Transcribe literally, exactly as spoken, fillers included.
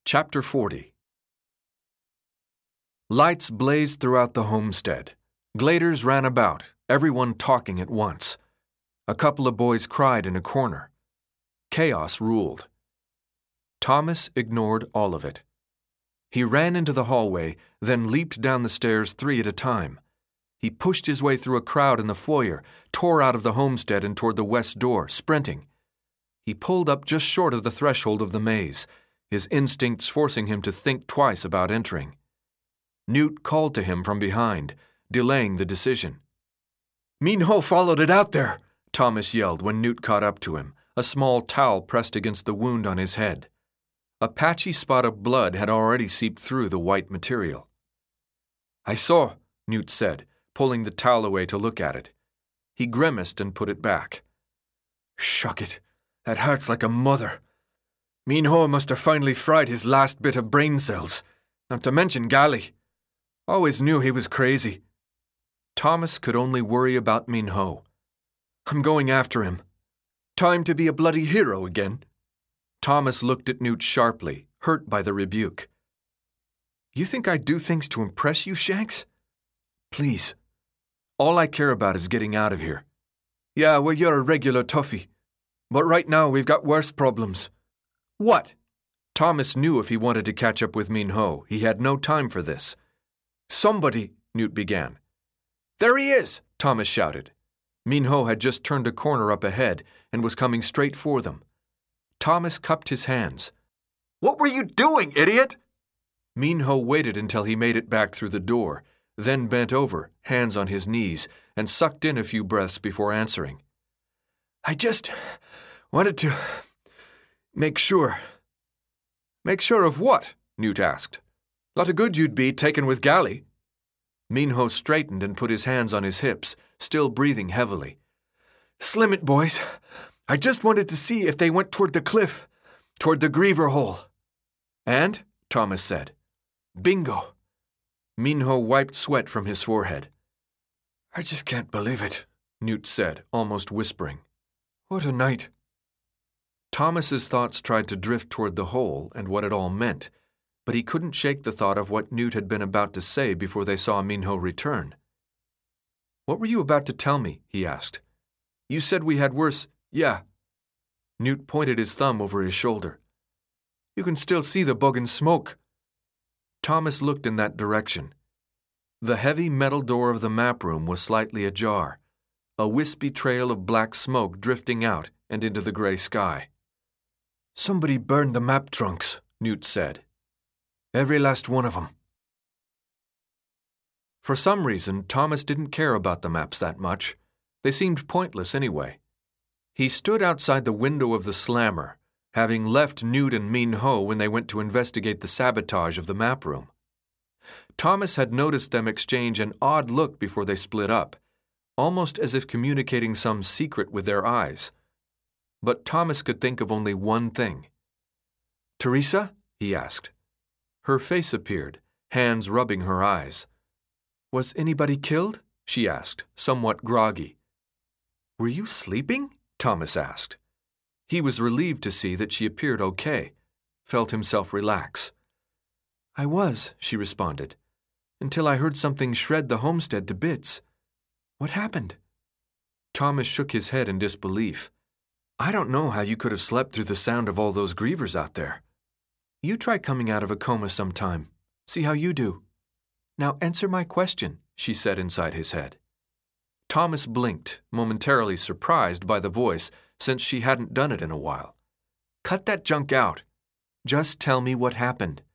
Chapter forty. Lights blazed throughout the homestead. Gladers ran about, everyone talking at once. A couple of boys cried in a corner. Chaos ruled. Thomas ignored all of it. He ran into the hallway, then leaped down the stairs three at a time. He pushed his way through a crowd in the foyer, tore out of the homestead and toward the west door, sprinting. He pulled up just short of the threshold of the maze, his instincts forcing him to think twice about entering. Newt called to him from behind, delaying the decision. "Min-Ho followed it out there," Thomas yelled when Newt caught up to him, a small towel pressed against the wound on his head. A patchy spot of blood had already seeped through the white material. "I saw," Newt said, pulling the towel away to look at it. He grimaced and put it back. "Shuck it, that hurts like a mother. Min-Ho must have finally fried his last bit of brain cells, not to mention Gally. Always knew he was crazy." Thomas could only worry about Min-Ho. "I'm going after him. Time to be a bloody hero again." Thomas looked at Newt sharply, hurt by the rebuke. "You think I do things to impress you, Shanks? Please. All I care about is getting out of here." "Yeah, well, you're a regular toughie. But right now we've got worse problems." "What?" Thomas knew if he wanted to catch up with Min-Ho, he had no time for this. "Somebody," Newt began. "There he is!" Thomas shouted. Min-Ho had just turned a corner up ahead and was coming straight for them. Thomas cupped his hands. "What were you doing, idiot?" Min-Ho waited until he made it back through the door, then bent over, hands on his knees, and sucked in a few breaths before answering. "I just wanted to make sure." "Make sure of what?" Newt asked. "Lot of good you'd be taken with Gally." Min-Ho straightened and put his hands on his hips, still breathing heavily. "Slim it, boys. I just wanted to see if they went toward the cliff, toward the Griever hole." "And?" Thomas said. "Bingo." Min-Ho wiped sweat from his forehead. "I just can't believe it," Newt said, almost whispering. "What a night." Thomas's thoughts tried to drift toward the hole and what it all meant, but he couldn't shake the thought of what Newt had been about to say before they saw Min-Ho return. "What were you about to tell me?" he asked. "You said we had worse—" "Yeah." Newt pointed his thumb over his shoulder. "You can still see the bug and smoke." Thomas looked in that direction. The heavy metal door of the map room was slightly ajar, a wispy trail of black smoke drifting out and into the gray sky. "Somebody burned the map trunks," Newt said. "Every last one of them." For some reason, Thomas didn't care about the maps that much. They seemed pointless anyway. He stood outside the window of the slammer, having left Newt and Min-Ho when they went to investigate the sabotage of the map room. Thomas had noticed them exchange an odd look before they split up, almost as if communicating some secret with their eyes. But Thomas could think of only one thing. "Teresa?" he asked. Her face appeared, hands rubbing her eyes. "Was anybody killed?" she asked, somewhat groggy. "Were you sleeping?" Thomas asked. He was relieved to see that she appeared okay, felt himself relax. "I was," she responded, "until I heard something shred the homestead to bits. What happened?" Thomas shook his head in disbelief. "I don't know how you could have slept through the sound of all those grievers out there. You try coming out of a coma sometime. See how you do." "Now answer my question," she said inside his head. Thomas blinked, momentarily surprised by the voice, since she hadn't done it in a while. "Cut that junk out. Just tell me what happened."